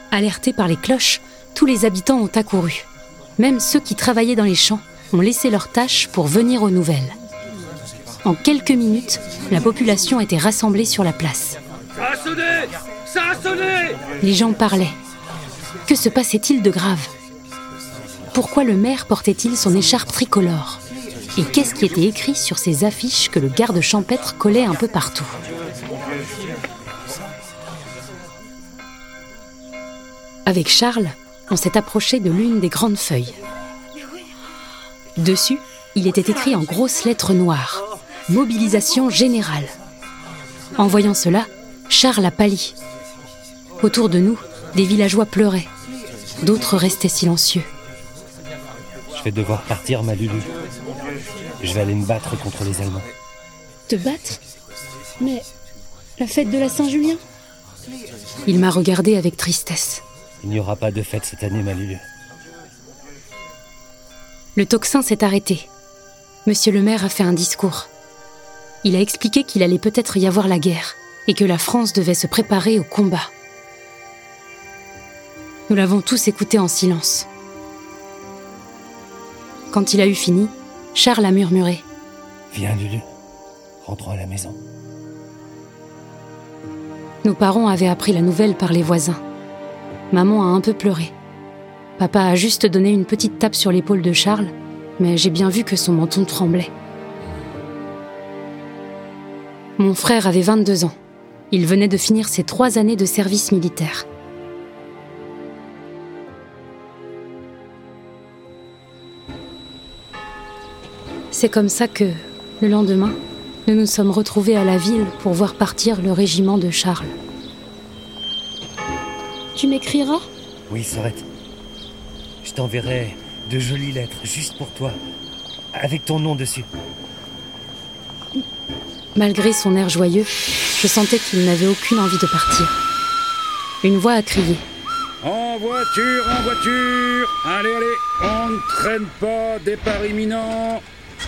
Alertés par les cloches, tous les habitants ont accouru. Même ceux qui travaillaient dans les champs ont laissé leurs tâches pour venir aux nouvelles. En quelques minutes, la population était rassemblée sur la place. Ça a sonné! Ça a sonné! Les gens parlaient. Que se passait-il de grave? Pourquoi le maire portait-il son écharpe tricolore? Et qu'est-ce qui était écrit sur ces affiches que le garde champêtre collait un peu partout? Avec Charles, on s'est approché de l'une des grandes feuilles. Dessus, il était écrit en grosses lettres noires « Mobilisation générale ». En voyant cela, Charles a pâli. Autour de nous, des villageois pleuraient. D'autres restaient silencieux. Je vais devoir partir, ma Lulu. Je vais aller me battre contre les Allemands. Te battre? Mais la fête de la Saint-Julien? Il m'a regardé avec tristesse. Il n'y aura pas de fête cette année, ma Lulu. Le tocsin s'est arrêté. Monsieur le maire a fait un discours. Il a expliqué qu'il allait peut-être y avoir la guerre et que la France devait se préparer au combat. Nous l'avons tous écouté en silence. Quand il a eu fini, Charles a murmuré. « Viens, Lulu. Rentrons à la maison. » Nos parents avaient appris la nouvelle par les voisins. Maman a un peu pleuré. Papa a juste donné une petite tape sur l'épaule de Charles, mais j'ai bien vu que son menton tremblait. Mon frère avait 22 ans. Il venait de finir ses 3 années de service militaire. C'est comme ça que, le lendemain, nous nous sommes retrouvés à la ville pour voir partir le régiment de Charles. Tu m'écriras ? Oui, Sorette. Je t'enverrai de jolies lettres, juste pour toi, avec ton nom dessus. Malgré son air joyeux, je sentais qu'il n'avait aucune envie de partir. Une voix a crié. En voiture, en voiture! Allez, allez, on ne traîne pas, départ imminent!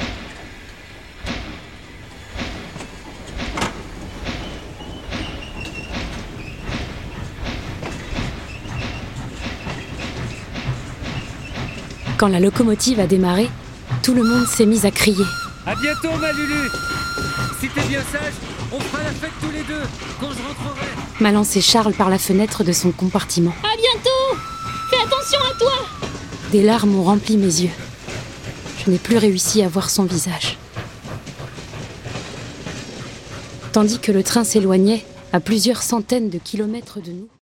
Quand la locomotive a démarré, tout le monde s'est mis à crier. À bientôt, ma Lulu! Si t'es bien sage, on fera la fête tous les deux, quand je rentrerai! M'a lancé Charles par la fenêtre de son compartiment. À bientôt! Fais attention à toi! Des larmes ont rempli mes yeux. Je n'ai plus réussi à voir son visage. Tandis que le train s'éloignait à plusieurs centaines de kilomètres de nous.